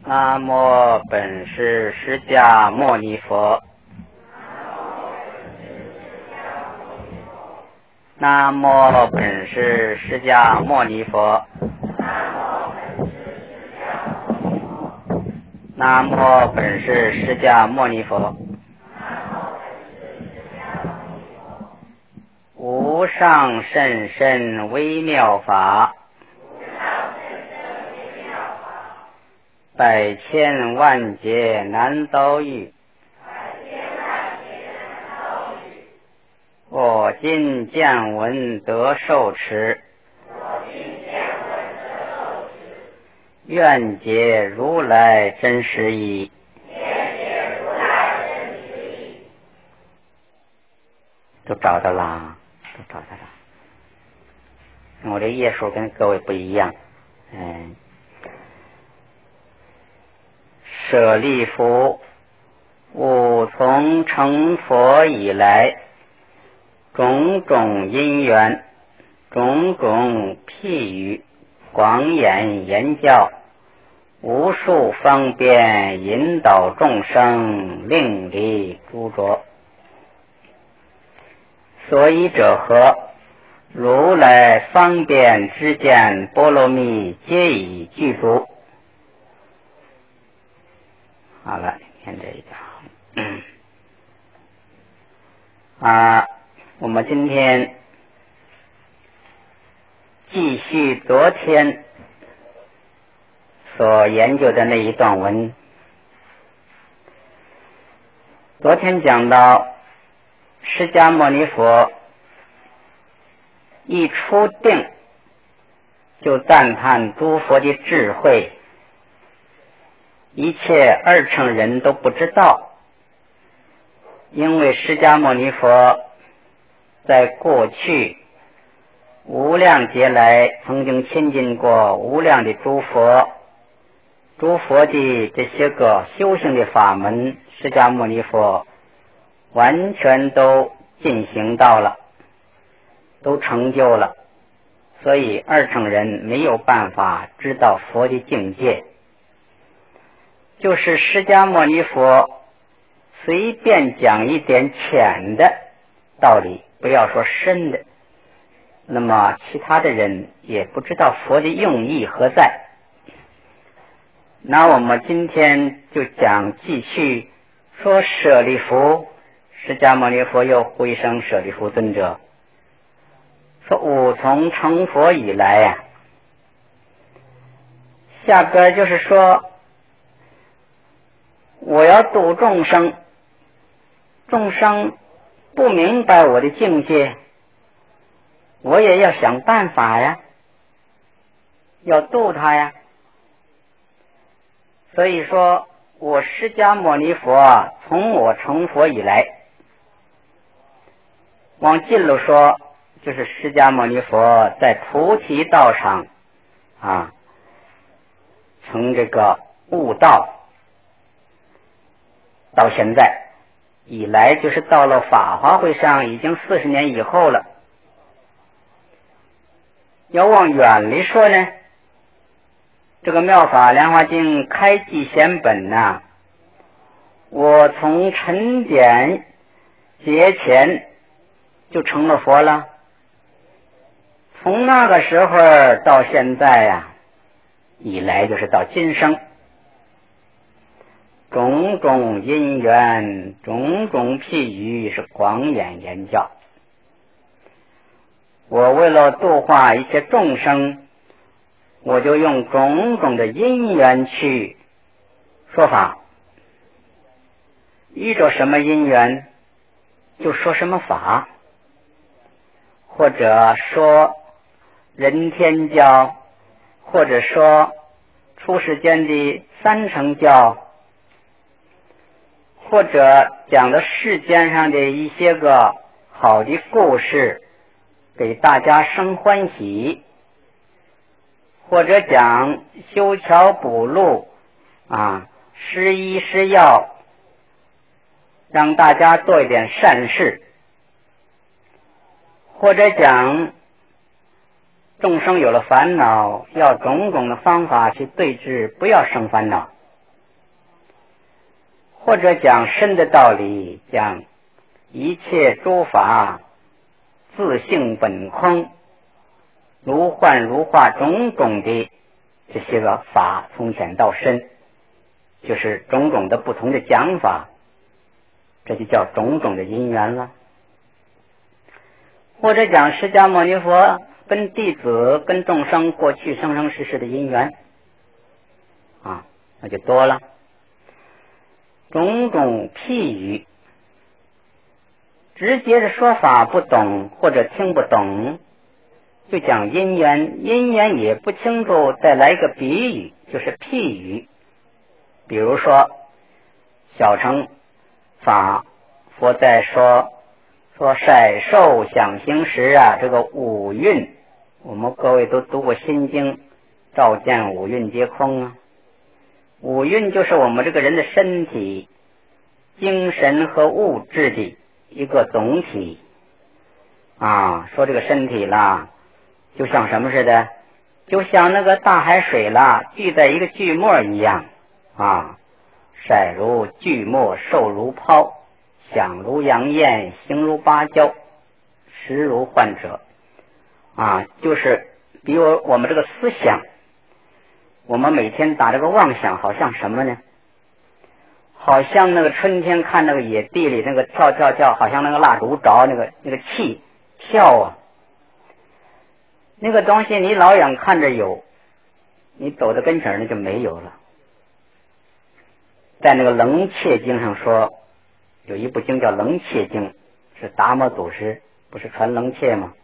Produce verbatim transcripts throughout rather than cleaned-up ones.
南无本师释迦牟尼佛。南无本师释迦牟尼佛。南无本师释迦牟尼佛。无上甚深微妙法，百千万劫难遭遇。我今见闻得受持，愿解如来真实义。都找到了，都找到了。我这页数跟各位不一样，嗯。舍利弗，吾从成佛以来，种种因缘，种种譬喻，广演言教，无数方便引导众生，令离诸浊。所以者何？如来方便知见波罗蜜，皆已具足。好了，今天这一章，啊，我们今天继续昨天所研究的那一段文。昨天讲到释迦牟尼佛一出定就赞叹诸佛的智慧，一切二乘人都不知道，因为释迦牟尼佛在过去无量劫来曾经亲近过无量的诸佛，诸佛的这些个修行的法门，释迦牟尼佛完全都进行到了，都成就了，所以二乘人没有办法知道佛的境界。就是释迦牟尼佛随便讲一点浅的道理，不要说深的，那么其他的人也不知道佛的用意何在。那我们今天就讲继续说舍利弗，释迦牟尼佛又呼一声舍利弗尊者，说吾从成佛以来呀、啊，下边就是说我要度众生，众生不明白我的境界，我也要想办法呀，要度他呀。所以说我释迦牟尼佛啊，从我成佛以来，往近了说，就是释迦牟尼佛在菩提道场啊，从这个悟道到现在以来，就是到了法华会上已经四十年以后了。要往远里说呢，这个妙法莲华经开记显本呐、啊，我从晨点节前就成了佛了，从那个时候到现在呀、啊，以来就是到今生，种种因缘，种种譬喻，是广演言教。我为了度化一切众生，我就用种种的因缘去说法，遇着什么因缘就说什么法，或者说人天教，或者说出世间的三乘教，或者讲的世间上的一些个好的故事，给大家生欢喜，或者讲修桥补路啊，施医施药，让大家做一点善事，或者讲众生有了烦恼，要种种的方法去对治，不要生烦恼或者讲深的道理，讲一切诸法自性本空，如幻如化，种种的这些个法从浅到深，就是种种的不同的讲法，这就叫种种的因缘了。或者讲释迦牟尼佛跟弟子跟众生过去生生世世的因缘啊，那就多了。种种譬喻，直接的说法不懂或者听不懂，就讲因缘，因缘也不清楚，再来一个比喻，就是譬喻。比如说小乘法，佛在说说色受想行识啊，这个五蕴，我们各位都读过心经，照见五蕴皆空啊。五蕴就是我们这个人的身体、精神和物质的一个总体啊。说这个身体啦，就像什么似的，就像那个大海水啦，聚在一个聚沫一样啊。色如聚沫，受如泡，想如阳焰，行如芭蕉，识如幻者啊，就是比如我们这个思想，我们每天打这个妄想，好像什么呢？好像那个春天看那个野地里那个跳跳跳，好像那个蜡烛着那个那个气跳啊，那个东西你老远看着有，你走到跟前那就没有了。在那个楞伽经上说，有一部经叫楞伽经，是达摩祖师不是传楞伽吗？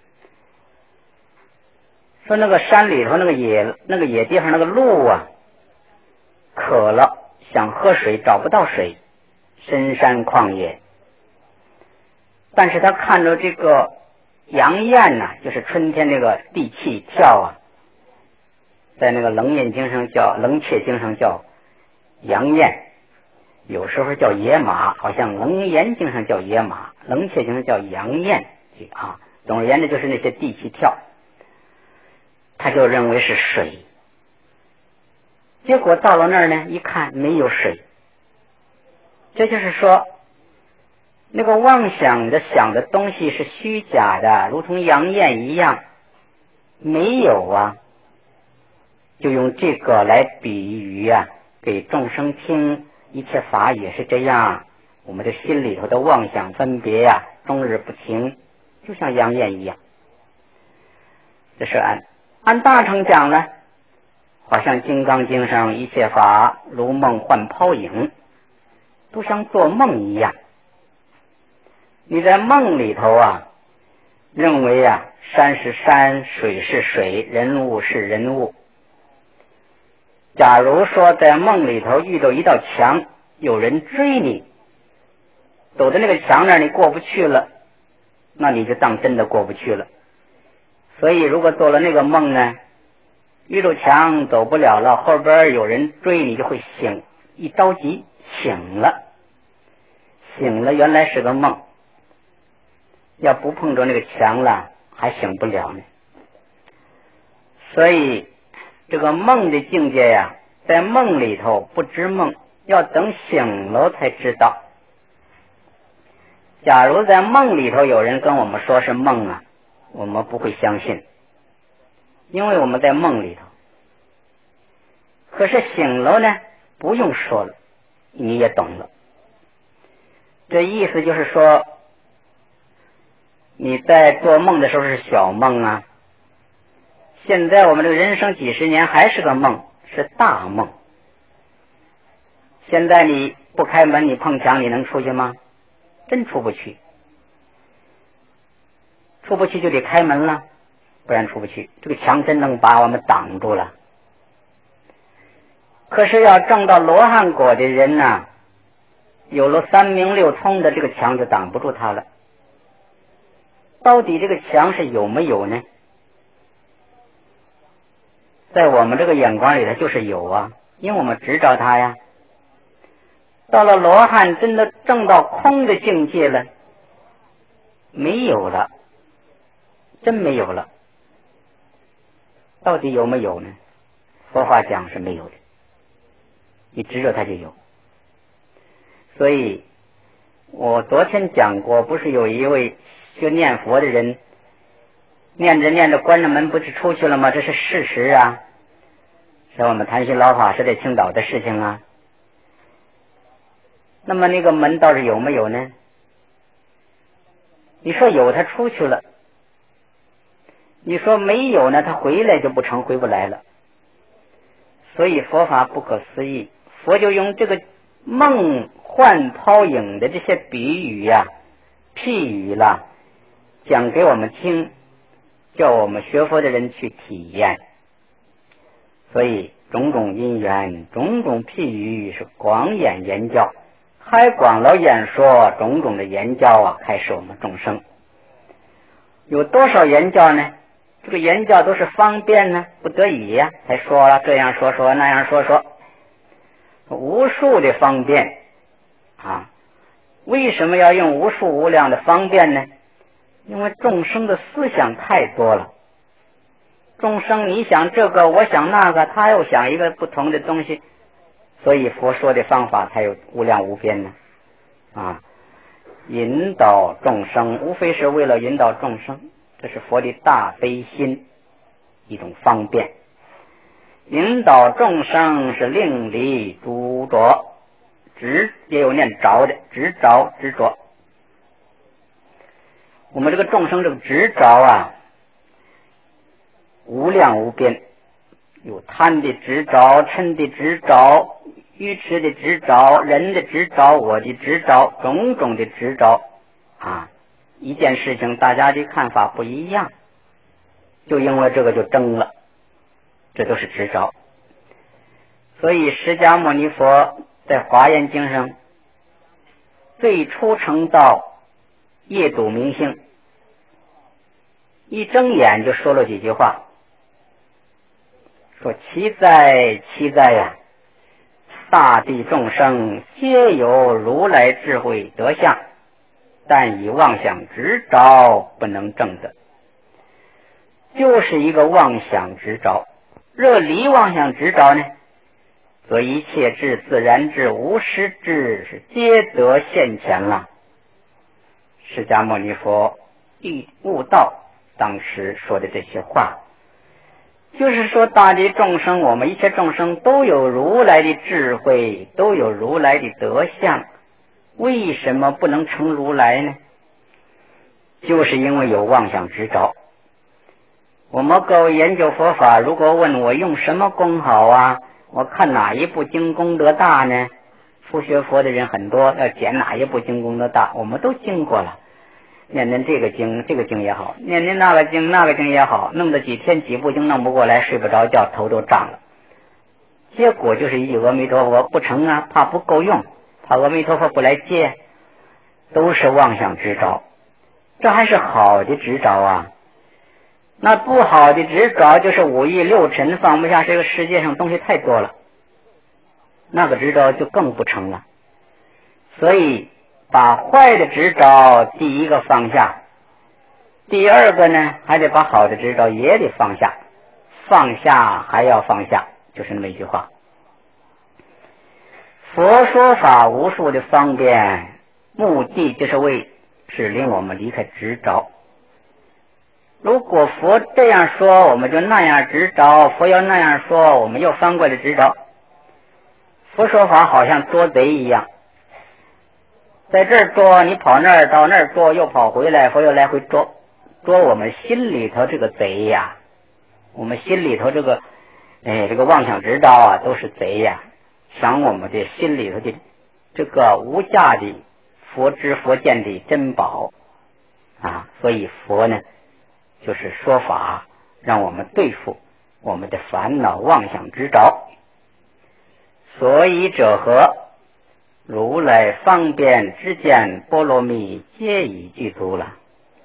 说那个山里头那个野那个野地方那个鹿啊，渴了想喝水找不到水，深山旷野，但是他看着这个阳焰呐、啊，就是春天那个地气跳啊，在那个楞严经上叫楞伽经上叫阳焰，有时候叫野马，好像楞严经上叫野马，楞伽经上叫阳焰啊。总而言之就是那些地气跳，他就认为是水。结果到了那儿呢，一看没有水，这就是说那个妄想的想的东西是虚假的，如同阳焰一样，没有啊。就用这个来比喻啊，给众生听，一切法也是这样，我们的心里头的妄想分别啊，终日不停，就像阳焰一样。这是按按大乘讲呢，好像金刚经上一切法如梦幻泡影，都像做梦一样。你在梦里头啊，认为啊，山是山，水是水，人物是人物。假如说在梦里头遇到一道墙，有人追你，走到那个墙那儿你过不去了，那你就当真的过不去了。所以如果做了那个梦呢，遇到墙走不了了，后边有人追你就会醒，一着急醒了，醒了原来是个梦，要不碰着那个墙了还醒不了呢。所以这个梦的境界呀，在梦里头不知梦，要等醒了才知道。假如在梦里头有人跟我们说是梦啊，我们不会相信，因为我们在梦里头。可是醒了呢，不用说了，你也懂了。这意思就是说，你在做梦的时候是小梦啊，现在我们这个人生几十年还是个梦，是大梦。现在你不开门，你碰墙，你能出去吗？真出不去。出不去就得开门了，不然出不去。这个墙真能把我们挡住了。可是要证到罗汉果的人呢、啊，有了三明六通的，这个墙就挡不住他了。到底这个墙是有没有呢？在我们这个眼光里头就是有啊，因为我们知道它呀。到了罗汉真的证到空的境界了，没有了，真没有了。到底有没有呢？佛法讲是没有的，你知道它就有。 所以我昨天讲过，不是有一位学念佛的人念着念着关了门不是出去了吗？这是事实啊，是我们谭鑫老法师在青岛的事情啊。那么那个门倒是有没有呢？你说有，他出去了；你说没有呢，他回来就不成，回不来了。所以佛法不可思议，佛就用这个梦幻泡影的这些比喻呀、譬喻啦，讲给我们听，叫我们学佛的人去体验。所以种种因缘，种种譬喻是广演言教，开广了演说，种种的言教啊，开示我们众生。有多少言教呢？这个言教都是方便呢，不得已呀、啊，才说了这样说说那样说说，无数的方便啊。为什么要用无数无量的方便呢？因为众生的思想太多了，众生你想这个我想那个，他又想一个不同的东西，所以佛说的方法才有无量无边呢啊。引导众生无非是为了引导众生，这是佛的大悲心，一种方便。引导众生是令离诸着，执也有念着的，执着执着。我们这个众生这个执着啊，无量无边，有贪的执着，嗔的执着，愚痴的执着，人的执着，我的执着，种种的执着啊。一件事情大家的看法不一样，就因为这个就争了，这都是执着。所以释迦牟尼佛在华严经上最初成道夜睹明星，一睁眼就说了几句话，说其在其在呀、啊，大地众生皆有如来智慧德相，但以妄想执着不能证得。就是一个妄想执着，若离妄想执着呢，则一切智、自然智、无实智是皆得现前了。释迦牟尼佛一悟道当时说的这些话，就是说大地众生，我们一切众生都有如来的智慧，都有如来的德相，为什么不能成如来呢？就是因为有妄想执着。我们各位研究佛法，如果问我用什么功好啊，我看哪一部经功德大呢？初学佛的人很多，要捡哪一部经功德大，我们都经过了。念念这个经，这个经也好，念念那个经，那个经也好，弄了几天几部经弄不过来，睡不着觉，头都胀了。结果就是一阿弥陀佛不成啊，怕不够用，怕阿弥陀佛不来接，都是妄想执着。这还是好的执着啊。那不好的执着就是五欲六尘放不下，这个世界上东西太多了，那个执着就更不成了。所以把坏的执着第一个放下，第二个呢还得把好的执着也得放下，放下还要放下，就是那么一句话。佛说法无数的方便，目的就是为指令我们离开执着。如果佛这样说，我们就那样执着；佛要那样说，我们又翻过来执着。佛说法好像捉贼一样，在这儿捉，你跑那儿，到那儿捉，又跑回来，佛又来回捉，捉我们心里头这个贼呀，我们心里头这个，哎，这个妄想执着啊，都是贼呀，抢我们的心里头的这个无价的佛知佛见的珍宝啊。所以佛呢，就是说法，让我们对付我们的烦恼妄想执着。所以者何？如来方便之见波罗蜜皆已具足了。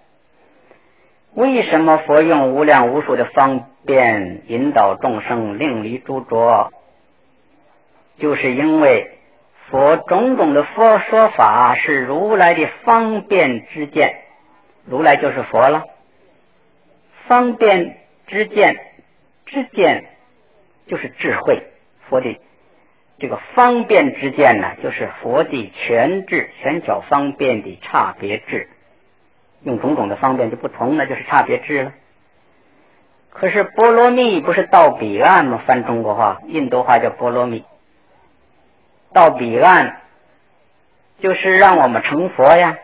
为什么佛用无量无数的方便引导众生令离诸着？就是因为佛种种的佛说法是如来的方便之见，如来就是佛了。方便之见，之见就是智慧，佛的这个方便之见呢，就是佛的全智，全巧方便的差别智，用种种的方便就不同，那就是差别智了。可是波罗蜜不是到彼岸吗？翻中国话，印度话叫波罗蜜。到彼岸就是让我们成佛呀。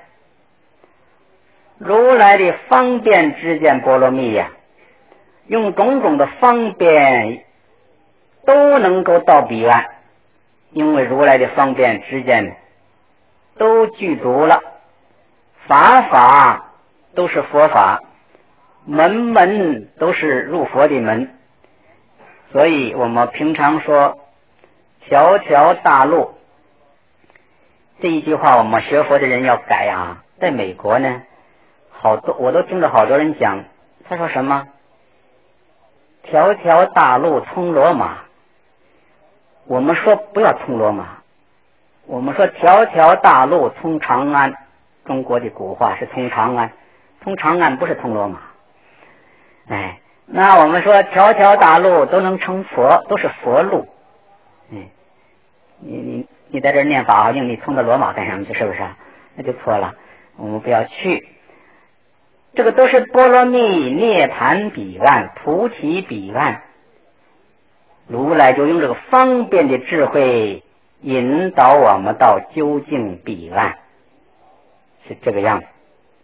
如来的方便之见波罗蜜呀，用种种的方便都能够到彼岸，因为如来的方便之见都具足了，法法都是佛法，门门都是入佛的门。所以我们平常说条条大路，这一句话我们学佛的人要改啊。在美国呢，好多我都听到好多人讲，他说什么条条大路通罗马，我们说不要通罗马，我们说条条大路通长安。中国的古话是通长安，通长安不是通罗马。哎，那我们说条条大路都能成佛，都是佛路。嗯，你你你在这念法好像你通到罗马干什么去？是不是？那就错了，我们不要去。这个都是波罗蜜涅盘彼岸，菩提彼岸。如来就用这个方便的智慧引导我们到究竟彼岸，是这个样子。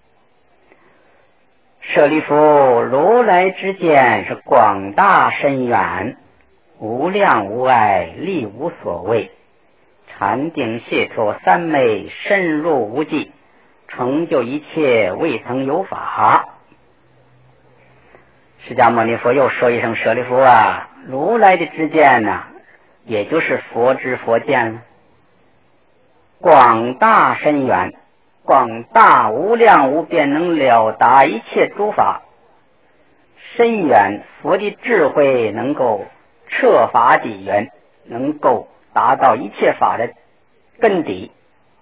舍利弗，如来之见是广大深远，无量无碍，力无所谓，禅定解脱三昧，深入无际，成就一切未曾有法。释迦牟尼佛又说一声，舍利弗啊，如来的知见呢、啊，也就是佛知佛见了，广大深远，广大无量无边，能了达一切诸法。深远，佛的智慧能够彻法底源，能够达到一切法的根底。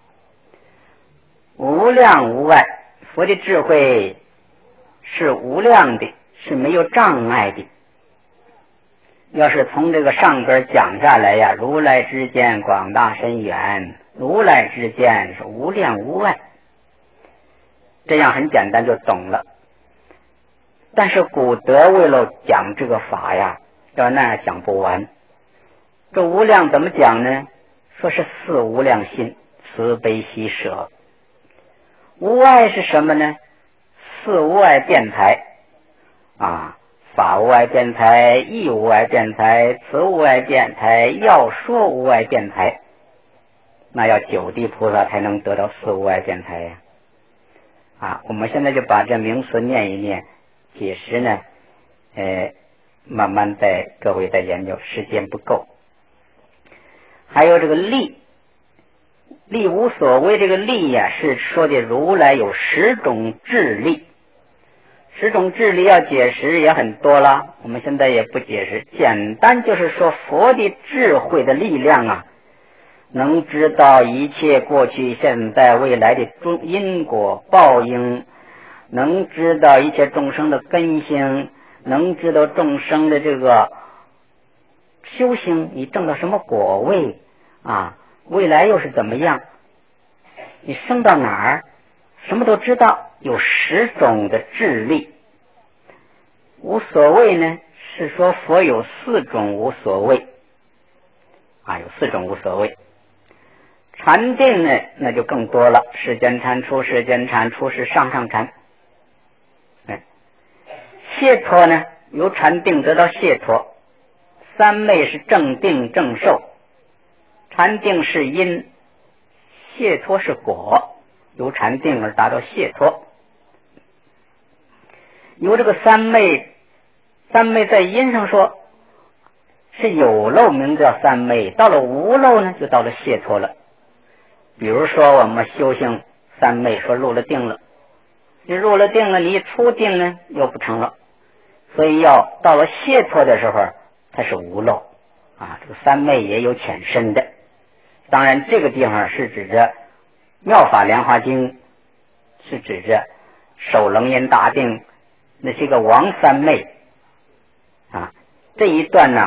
无量无碍，佛的智慧是无量的，是没有障碍的。要是从这个上边讲下来呀，如来之见广大深远，如来之见是无量无碍，这样很简单就懂了。但是古德为了讲这个法呀，要那样讲不完。这无量怎么讲呢？说是四无量心，慈悲喜舍。无碍是什么呢？四无碍辩才啊，法无碍辩才，义无碍辩才，慈无碍辩才，要说无碍辩才。那要九地菩萨才能得到四无碍辩才呀。啊，我们现在就把这名词念一念，解释呢，呃，慢慢在各位在研究，时间不够。还有这个力，力无所谓，这个力呀、啊，是说的如来有十种智力。十种智力要解释也很多了，我们现在也不解释，简单就是说佛的智慧的力量啊，能知道一切过去现在未来的因果报应，能知道一切众生的根性，能知道众生的这个修行，你证到什么果位啊，未来又是怎么样，你升到哪儿，什么都知道，有十种的智力。无所谓呢，是说佛有四种无所谓啊，有四种无所谓。禅定呢，那就更多了，世间禅、出世间禅、出世上上禅。哎，解脱呢，由禅定得到解脱。三昧是正定正受，禅定是因，解脱是果，由禅定而达到解脱。由这个三昧，三昧在因上说是有漏，名叫三昧，到了无漏呢，就到了解脱了。比如说我们修行三昧，说入了定了，你入了定了，你一出定呢又不成了，所以要到了解脱的时候它是无漏啊。这个三昧也有浅深的，当然这个地方是指着妙法莲华经，是指着首楞严大定那些个王三昧啊。这一段呢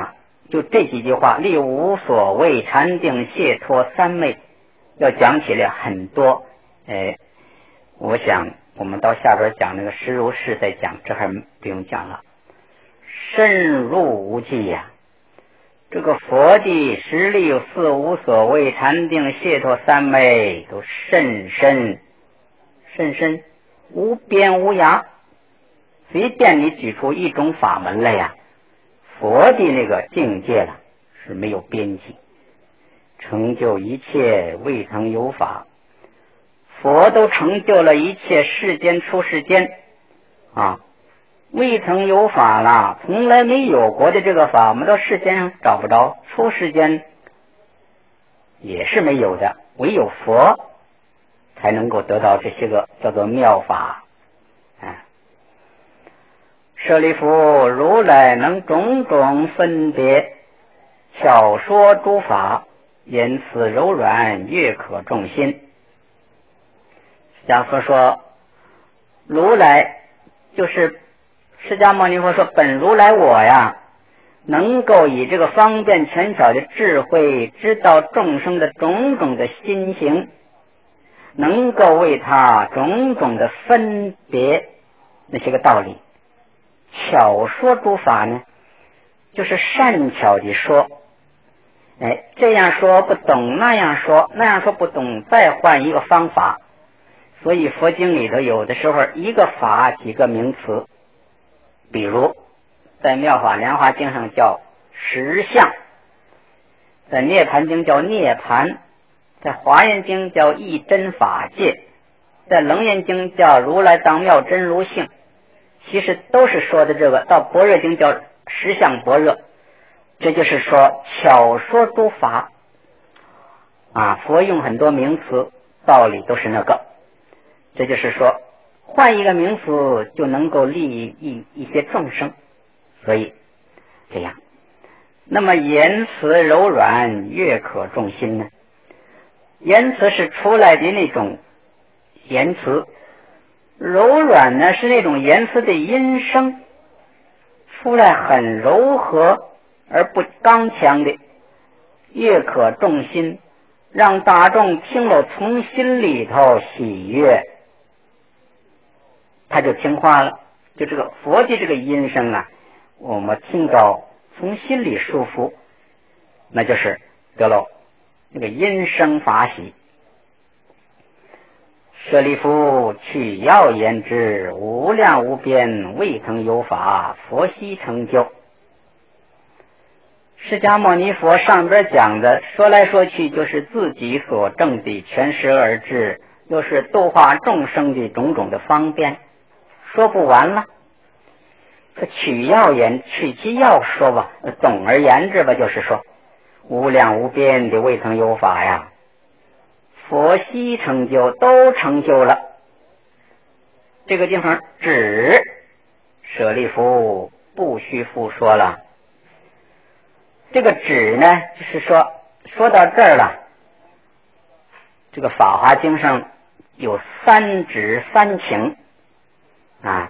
就这几句话，立无所谓，禅定解脱三昧，要讲起来很多。哎，我想我们到下边讲那个实如是再讲，这还不用讲了，深入无际呀、啊。这个佛的实力四无所谓，禅定解脱三昧都甚深甚深，无边无涯。随便你举出一种法门来呀，佛的那个境界了是没有边际，成就一切未曾有法。佛都成就了一切世间出世间啊，未曾有法了，从来没有过的这个法，我们到世间上找不着，出世间也是没有的，唯有佛才能够得到这些个叫做妙法。啊，舍利弗，如来能种种分别，巧说诸法，言辞柔软，悦可众心。假佛说，如来就是释迦牟尼佛说，本如来我呀，能够以这个方便权巧的智慧，知道众生的种种的心行，能够为他种种的分别那些个道理。巧说诸法呢，就是善巧的说，哎，这样说不懂，那样说，那样说不懂，再换一个方法。所以佛经里头有的时候一个法几个名词，比如在妙法莲华经上叫实相，在涅盘经叫涅盘，在华严经叫一真法界，在楞严经叫如来当妙真如性，其实都是说的这个。到般若经叫实相般若，这就是说巧说诸法啊，佛用很多名词，道理都是那个。这就是说换一个名词就能够利益一些众生，所以这样。那么言辞柔软，悦可众心呢？言辞是出来的那种言辞，柔软呢是那种言辞的音声，出来很柔和而不刚强的，悦可众心，让大众听了从心里头喜悦，他就听话了。就这个佛的这个音声啊，我们听到从心里舒服，那就是得了那个音声法喜。舍利弗，取要言之，无量无边，未曾有法，佛悉成就。释迦牟尼佛上边讲的，说来说去就是自己所证的全实而至，又是度化众生的种种的方便，说不完了。说取要言，取其要说吧，总而言之吧，就是说无量无边的未曾有法呀，佛悉成就，都成就了。这个地方指舍利弗不须复说了。这个指呢，就是说说到这儿了，这个法华经上有三指三请啊，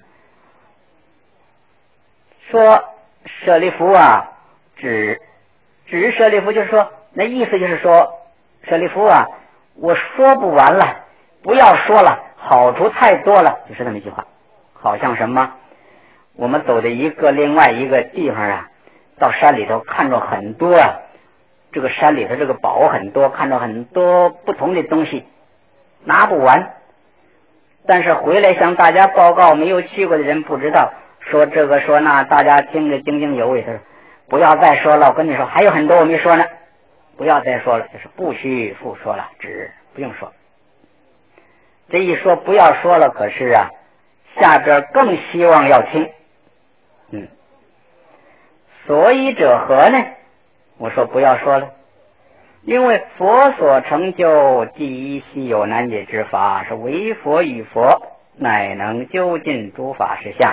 说舍利弗啊，指指舍利弗，就是说那意思就是说舍利弗啊，我说不完了，不要说了，好处太多了，就是那么一句话。好像什么，我们走的一个另外一个地方啊，到山里头看着很多啊，这个山里头这个宝很多，看着很多不同的东西，拿不完。但是回来向大家报告，没有去过的人不知道，说这个说那，大家听着津津有味。他说不要再说了，我跟你说还有很多我没说呢，不要再说了，就是不须复说了，只不用说。这一说不要说了，可是啊下边更希望要听。嗯，所以者何呢？我说不要说了，因为佛所成就第一稀有难解之法，是唯佛与佛，乃能究尽诸法实相。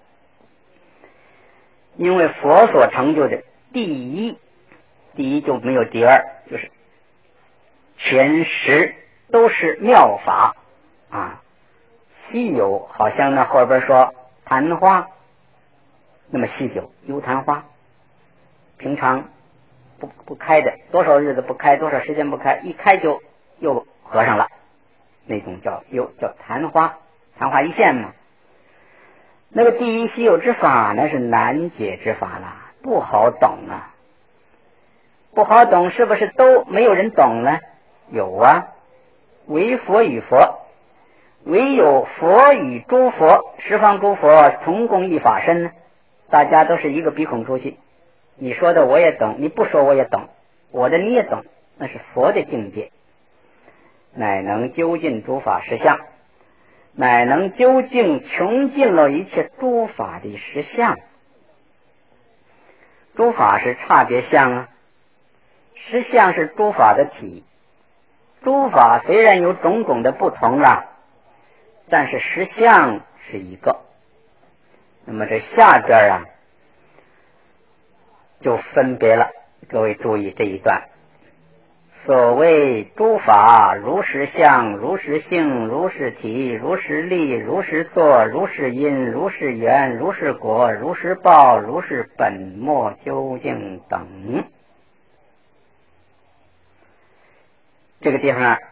因为佛所成就的第一，第一就没有第二，就是全实都是妙法啊。稀有好像那后边说昙花，那么稀有有昙花， 平常不不开的，多少日子不开，多少时间不开，一开就又合上了，那种叫又叫昙花，昙花一现嘛。那个第一稀有之法呢，是难解之法了，不好懂啊，不好懂，是不是都没有人懂呢？有啊，唯佛与佛，唯有佛与诸佛，十方诸佛同共一法身呢，大家都是一个鼻孔出气，你说的我也懂，你不说我也懂，我的你也懂，那是佛的境界，乃能究竟诸法实相，乃能究竟穷尽了一切诸法的实相。诸法是差别相啊，实相是诸法的体。诸法虽然有种种的不同了，但是实相是一个。那么这下边啊就分别了，各位注意这一段。所谓诸法如实相，如实性，如实体，如实力，如实作，如实因，如实缘，如实果，如实报，如实本末究竟等。这个地方啊，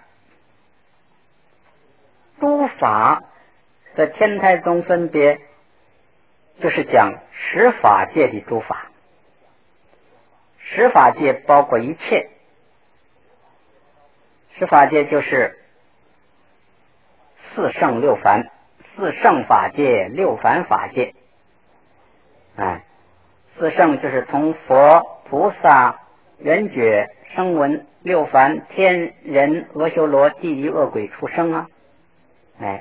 诸法在天台宗分别就是讲十法界的诸法，十法界包括一切，十法界就是四圣六凡，四圣法界，六凡法界。哎，四圣就是从佛、菩萨、圆觉、声闻、六凡、天人、阿修罗、地狱、恶鬼出生啊。哎，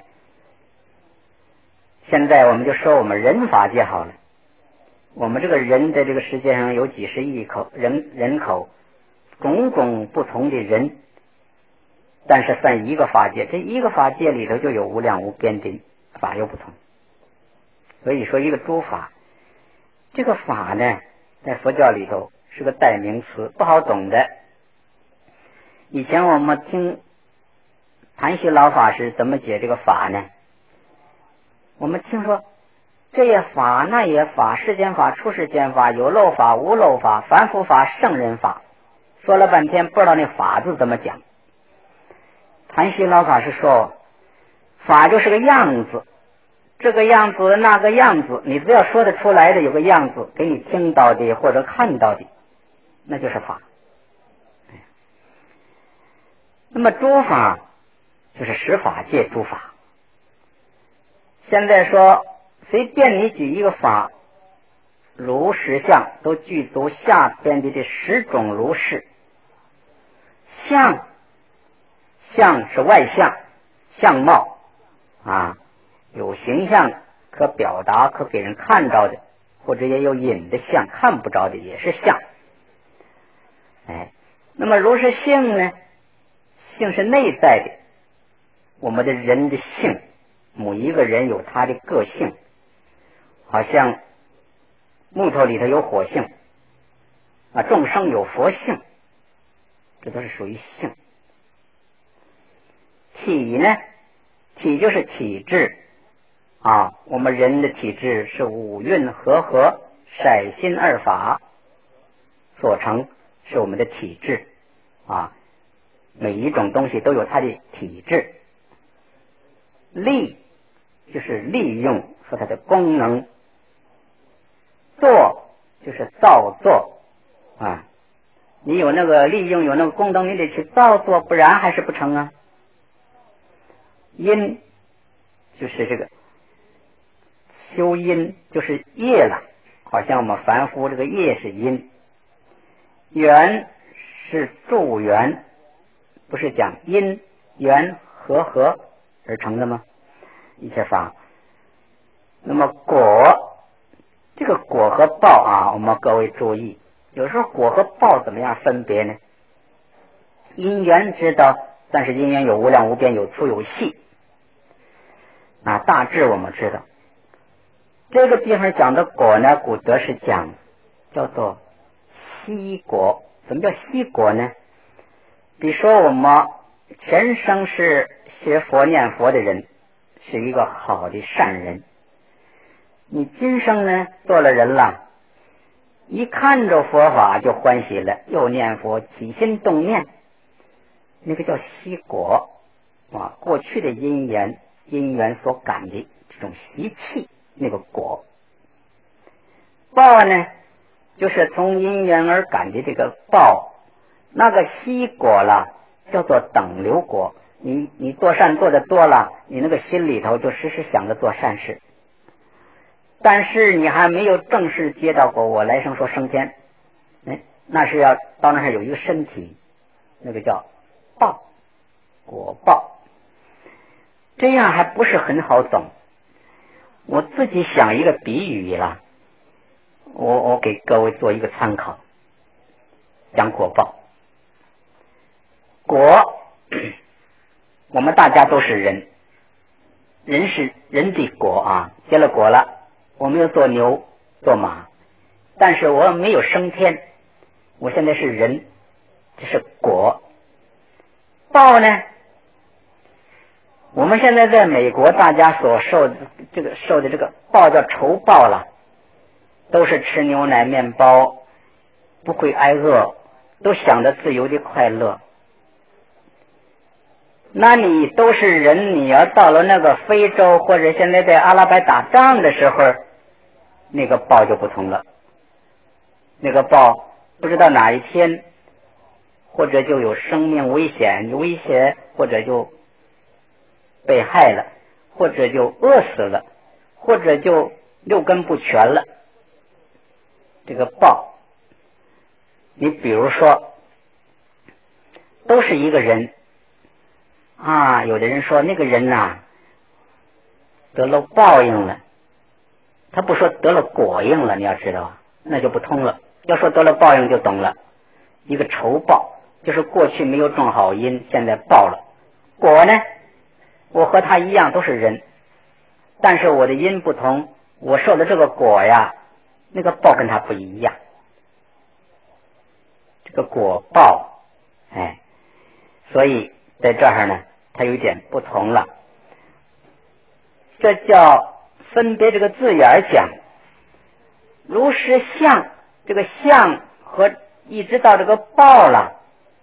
现在我们就说我们人法界好了。我们这个人的这个世界上有几十亿口人人口，种种不同的人，但是算一个法界，这一个法界里头就有无量无边的法又不同。所以说一个诸法，这个法呢在佛教里头是个代名词，不好懂的。以前我们听谭旭老法师怎么解这个法呢？我们听说这也法那也法，世间法出世间法，有漏法无漏法，凡夫法圣人法，说了半天不知道那法字怎么讲。谭旭老法师说，法就是个样子，这个样子那个样子，你只要说得出来的有个样子给你听到的或者看到的，那就是法。那么诸法就是十法界诸法。现在说随便你举一个法，如实相都具足下边的这十种如是。相相是外相，相貌啊，有形象可表达可给人看到的，或者也有隐的相，看不着的也是相。哎，那么如是性呢？性是内在的，我们的人的性，每一个人有他的个性，好像木头里头有火性啊，众生有佛性，这都是属于性。体呢？体就是体质啊，我们人的体质是五蕴和合、色心二法所成，是我们的体质啊。每一种东西都有它的体质。力就是利用，说它的功能。作就是造作啊，你有那个利用，有那个功能，你得去造作，不然还是不成啊。因就是这个修因，就是业了，好像我们凡夫这个业是因。缘是助缘，不是讲因缘和合而成的吗？一切法。那么果，这个果和报啊，我们各位注意，有时候果和报怎么样分别呢？因缘知道，但是因缘有无量无边，有粗有细啊，大致我们知道。这个地方讲的果呢，古德是讲叫做息果。什么叫息果呢？比如说我们前生是学佛念佛的人，是一个好的善人，你今生呢做了人了， 一看着佛法就欢喜了，又念佛起心动念，那个叫习果啊，过去的因缘因缘所感的这种习气，那个果。报呢，就是从因缘而感的这个报，那个习果了，叫做等流果。你你做善做的多了，你那个心里头就时时想着做善事，但是你还没有正式接到过我来生说升天，哎，那是要到那儿有一个身体，那个叫报果报，这样还不是很好懂。我自己想一个比喻了，我我给各位做一个参考，讲果报。果，我们大家都是人，人是人的果啊，结了果了，我没有做牛做马，但是我没有升天，我现在是人，这是果。报呢，我们现在在美国大家所受的这个受的这个报叫仇报了，都是吃牛奶面包，不会挨饿，都想着自由的快乐。那你都是人，你要到了那个非洲或者现在在阿拉伯打仗的时候，那个报就不同了。那个报不知道哪一天，或者就有生命危险有危险，或者就被害了，或者就饿死了，或者就六根不全了。这个报，你比如说都是一个人啊，有的人说那个人呐、啊、得了报应了，他不说得了果应了，你要知道那就不通了。要说得了报应就懂了，一个仇报就是过去没有种好因，现在报了。果呢，我和他一样都是人，但是我的因不同，我受的这个果呀，那个报跟他不一样。这个果报，哎，所以在这儿呢，它有一点不同了。这叫分别这个字眼讲，如实相，这个相和一直到这个报了，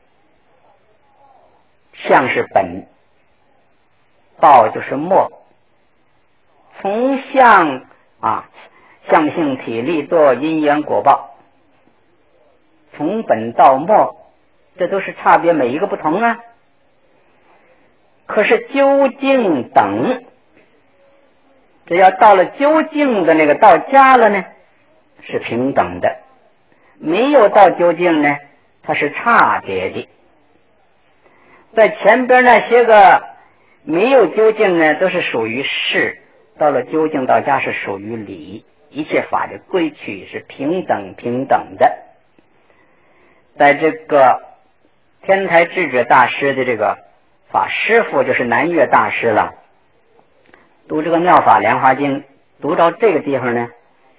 相是本，报就是末。从相啊，相性体力做因缘果报，从本到末，这都是差别，每一个不同啊。可是究竟等，只要到了究竟的那个到家了呢，是平等的；没有到究竟呢，它是差别的。在前边那些个没有究竟呢，都是属于事；到了究竟到家是属于理。一切法的规矩是平等平等的。在这个天台智者大师的这个法师父，就是南岳大师了，读这个妙法莲华经，读到这个地方呢，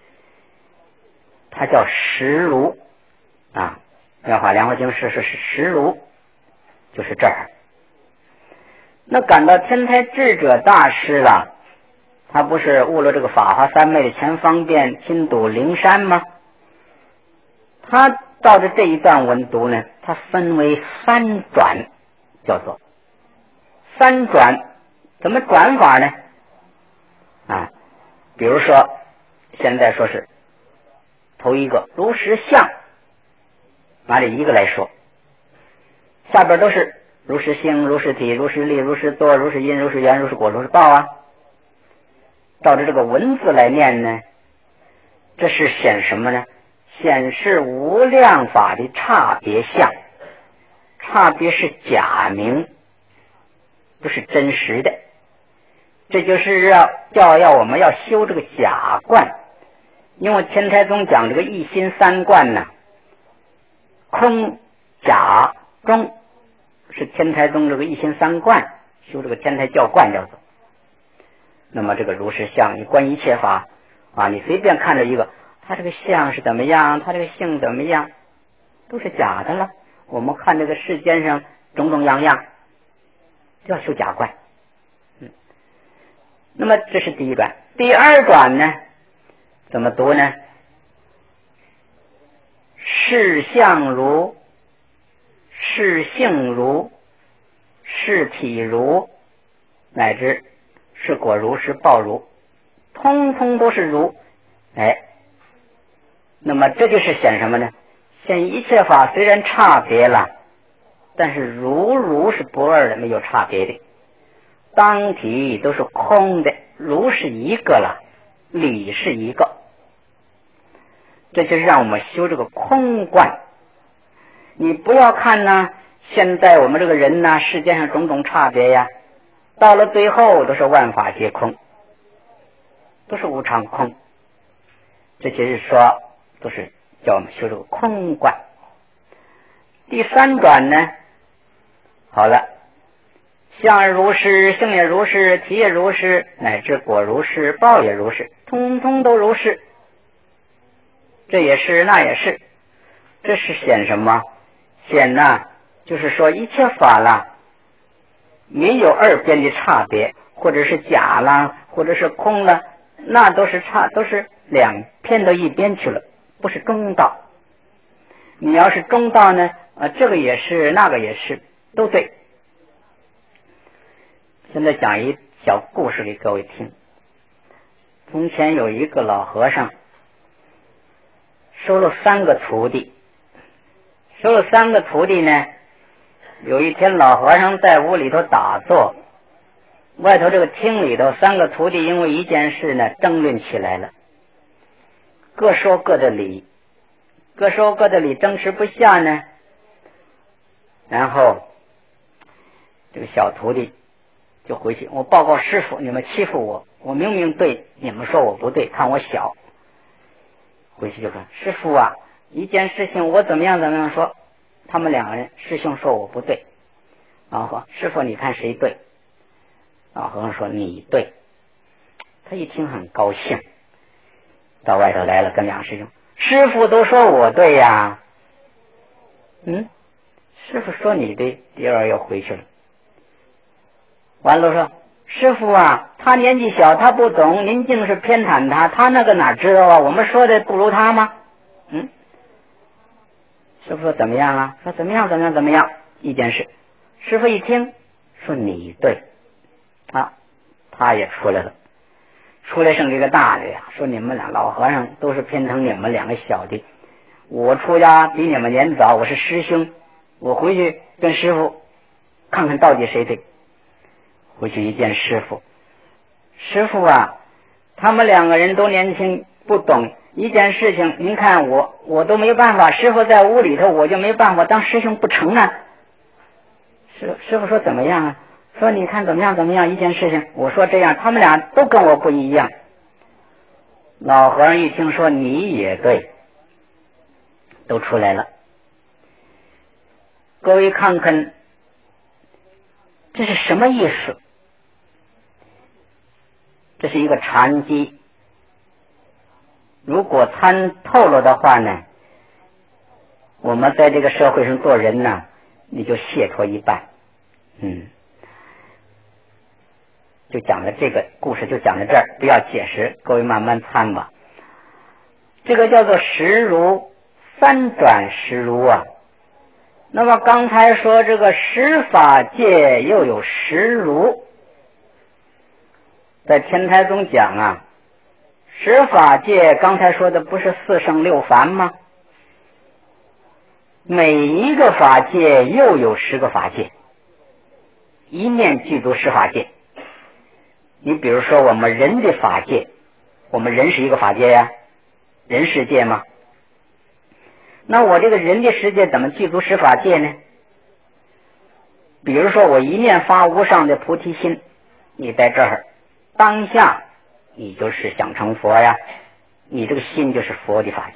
它叫实如啊，妙法莲华经是是是实如，就是这儿。那赶到天台智者大师了，他不是悟了这个法华三昧的前方便亲睹灵山吗？他照着这一段文读呢，它分为三转，叫做三转。怎么转法呢？啊，比如说现在说是头一个如实相，拿这一个来说，下边都是如实性、如实体、如实力、如实作、如实因、如实缘、如实果、如实报啊。照着这个文字来念呢，这是显什么呢？显示无量法的差别相，差别是假名，不是真实的。这就是要叫要我们要修这个假观，因为天台宗讲这个一心三观呢，空假中是天台宗这个一心三观，修这个天台教观叫做。那么这个如实相，你观一切法啊，你随便看着一个，他这个相是怎么样，他这个性怎么样，都是假的了。我们看这个世间上种种样样，就要修假观。嗯，那么这是第一转。第二转呢，怎么读呢？ 是相如，是性如，是体如，乃至是果如，是报如，通通都是如。哎，那么这就是显什么呢？显一切法虽然差别了，但是如如是不二的，没有差别的，当体都是空的，如是一个了，理是一个。这就是让我们修这个空观。你不要看呢，现在我们这个人呢，世界上种种差别呀，到了最后都是万法皆空，都是无常空。这就是说，都是叫我们修这个空观。第三转呢，好了，相如是，性也如是，体也如是，乃至果如是，报也如是，通通都如是。这也是，那也是。这是显什么？显呢，就是说一切法啦，没有二边的差别，或者是假啦，或者是空了，那都是差，都是两偏到一边去了，不是中道。你要是中道呢，啊，这个也是，那个也是，都对。现在讲一小故事给各位听。从前有一个老和尚，收了三个徒弟，收了三个徒弟呢。有一天老和尚在屋里头打坐，外头这个厅里头，三个徒弟因为一件事呢争论起来了，各说各的理，各说各的理，争持不下呢。然后这个小徒弟就回去，我报告师父，你们欺负我，我明明对，你们说我不对，看我小。回去就说，师父啊，一件事情我怎么样怎么样说，他们两个人，师兄说我不对，然后师父你看谁对？老和尚说你对。他一听很高兴，到外头来了，跟两个师兄，师父都说我对呀。嗯，师父说你对，第二又回去了。完了说，师父啊，他年纪小，他不懂，您净是偏袒他，他那个哪知道啊？我们说的不如他吗？嗯，师父说怎么样啊？说怎么样怎么样怎么样一件事。师父一听说你对啊，他也出来了，出来剩这个大的呀，说你们俩老和尚都是偏疼你们两个小的，我出家比你们年早，我是师兄，我回去跟师父看看到底谁对。回去一见师父，师父啊，他们两个人都年轻不懂一件事情，您看我我都没办法，师父在屋里头我就没办法当师兄不成啊。师师父说怎么样啊？说你看怎么样怎么样一件事情，我说这样，他们俩都跟我不一样。老和尚一听说你也对，都出来了。各位看看这是什么意思？这是一个禅机，如果参透了的话呢，我们在这个社会上做人呢，你就解脱一半。嗯，就讲的这个故事就讲到这儿，不要解释，各位慢慢参吧。这个叫做实如，三转实如啊。那么刚才说这个十法界又有实如，在天台宗讲啊，十法界刚才说的不是四圣六凡吗？每一个法界又有十个法界，一面具足十法界。你比如说我们人的法界，我们人是一个法界呀，人世界吗？那我这个人的世界怎么具足十法界呢？比如说我一念发无上的菩提心，你在这儿当下你就是想成佛呀，你这个心就是佛的法界。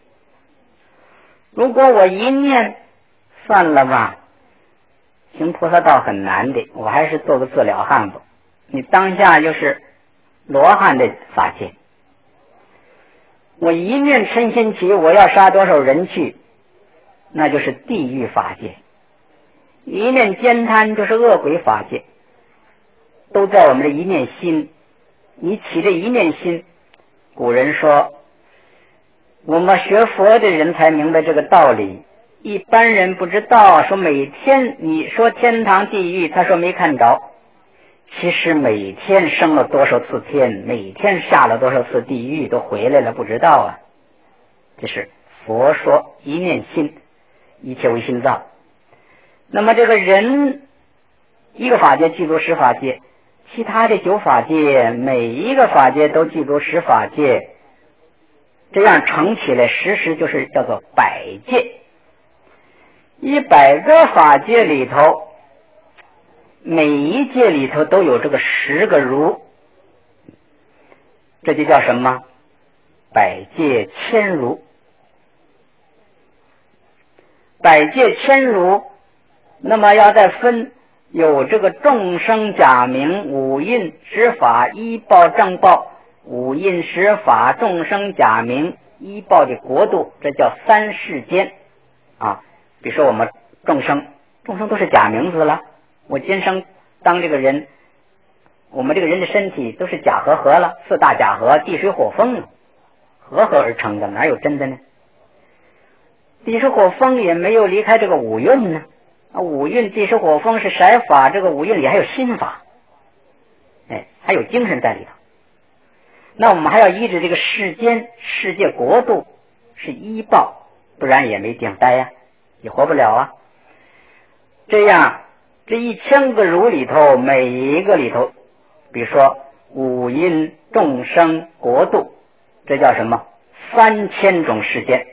如果我一念算了吧，行菩萨道很难的，我还是做个自了汉吧，你当下就是罗汉的法界。我一念嗔心起，我要杀多少人去，那就是地狱法界。一念奸贪就是恶鬼法界，都在我们的一念心。你起这一念心，古人说我们学佛的人才明白这个道理，一般人不知道。说每天你说天堂地狱，他说没看着，其实每天升了多少次天，每天下了多少次地狱，都回来了不知道啊。这是佛说一念心，一切为心造。那么这个人一个法界具足十法界，其他的九法界每一个法界都具足十法界，这样乘起来十十就是叫做百界。一百个法界里头，每一界里头都有这个十个如，这就叫什么？百界千如。百界千如，那么要再分，有这个众生假名、五印十法依报正报，五印十法众生假名依报的国度，这叫三世间啊。比如说我们众生，众生都是假名字了。我今生当这个人，我们这个人的身体都是假和合了，四大假和，地水火风合合而成的，哪有真的呢？地水火风也没有离开这个五蕴呢。啊，五蕴地水火风是色法，这个五蕴里还有心法，哎，还有精神在里头。那我们还要依着这个世间世界国度是依报，不然也没地方待呀、啊，也活不了啊。这样这一千个如里头，每一个里头，比如说五阴众生国度，这叫什么？三千种世间。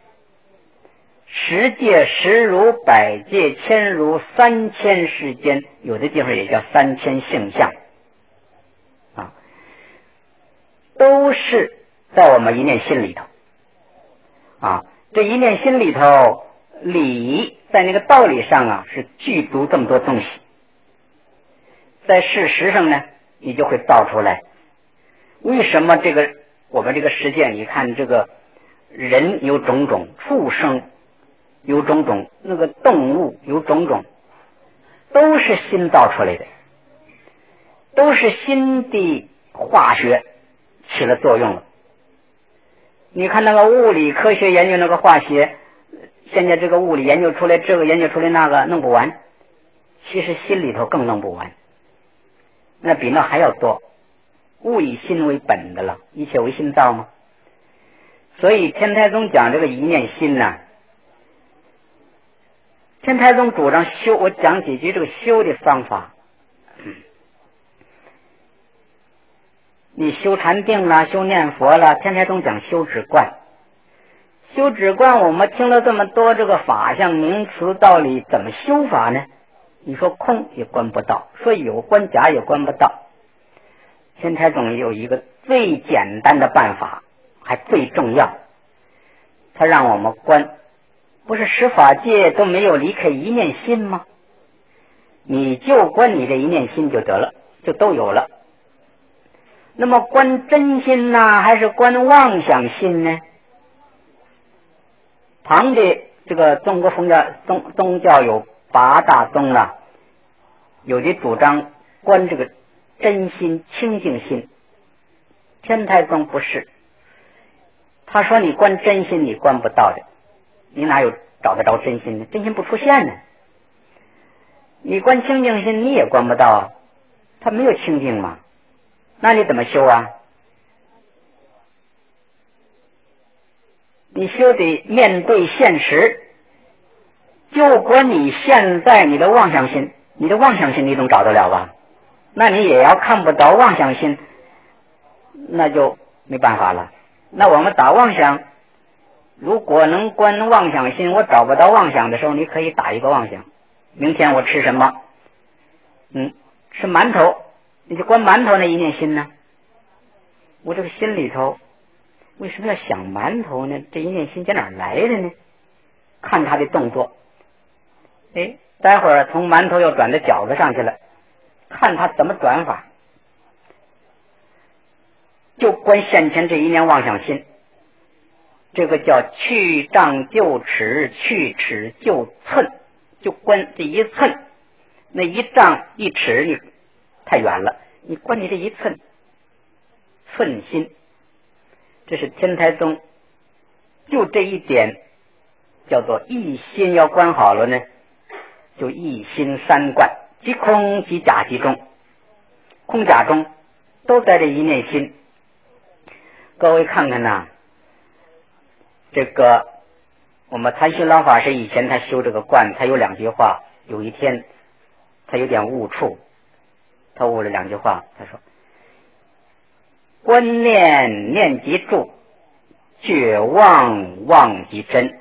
十界十如，百界千如，三千世间，有的地方也叫三千性相啊，都是在我们一念心里头啊。这一念心里头，理在那个道理上啊是具足这么多东西，在事实上呢你就会造出来。为什么这个我们这个世界，你看这个人有种种，畜生有种种，那个动物有种种，都是心造出来的，都是心的化学起了作用了。你看那个物理科学研究那个化学，现在这个物理研究出来这个研究出来那个弄不完，其实心里头更弄不完，那比那还要多。物以心为本的了，一切为心造嘛。所以天台宗讲这个一念心呢、啊，天台宗主张修，我讲几句这个修的方法。嗯、你修禅定啦，修念佛啦，天台宗讲修止观。修止观我们听了这么多这个法相名词道理，怎么修法呢？你说空也观不到，说有观假也观不到。天台宗有一个最简单的办法，还最重要，他让我们观，不是十法界都没有离开一念心吗？你就观你这一念心就得了，就都有了。那么观真心呢、啊，还是观妄想心呢？唐的这个中国宗教宗宗教有八大宗啊，有的主张观这个真心清净心，天台宗不是。他说你观真心你观不到的，你哪有找得着真心呢？真心不出现呢。你观清净心你也观不到，它没有清净嘛，那你怎么修啊？你修得面对现实，就观你现在你的妄想心，你的妄想心你总找得了吧？那你也要看不着妄想心，那就没办法了。那我们打妄想，如果能观妄想心，我找不到妄想的时候，你可以打一个妄想。明天我吃什么？嗯，吃馒头，你就观馒头那一念心呢？我这个心里头为什么要想馒头呢？这一念心在哪儿来的呢？看他的动作，哎，待会儿从馒头又转到饺子上去了，看他怎么转法，就观现前这一念妄想心。这个叫去障就尺，去尺就寸，就观这一寸，那一丈一尺你太远了，你观你这一寸寸心。这是天台宗就这一点叫做一心要观好了呢，就一心三观，即空即假即中，空假中都在这一念心。各位看看呐，这个我们谭旭老法师以前他修这个观，他有两句话，有一天他有点误触，他悟了两句话，他说观念念即住，觉忘忘即真，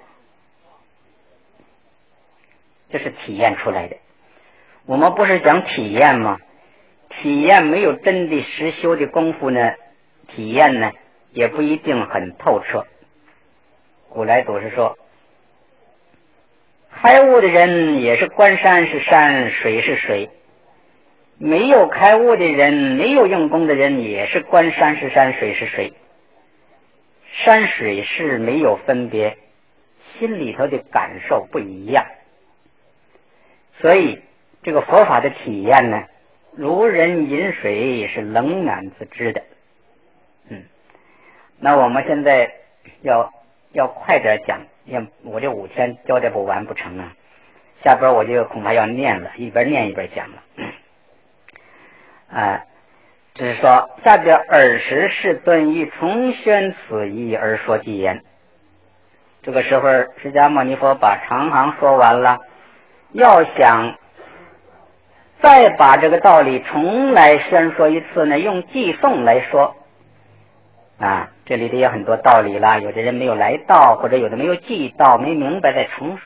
这是体验出来的。我们不是讲体验吗？体验没有真的实修的功夫呢，体验呢也不一定很透彻。古来总是说，开悟的人也是观山是山，水是水；没有开悟的人，没有用功的人，也是观山是山，水是水。山水是没有分别，心里头的感受不一样。所以这个佛法的体验呢，如人饮水，是冷暖自知的。嗯，那我们现在要要快点讲，要我这五天交代不完不成啊。下边我就恐怕要念了，一边念一边讲了。啊，只是说下边尔时世尊欲重宣此义而说偈言。这个时候释迦牟尼佛把长行说完了，要想再把这个道理重来宣说一次呢，用偈颂来说啊，这里头有很多道理啦，有的人没有来到，或者有的没有记到，没明白，再重说。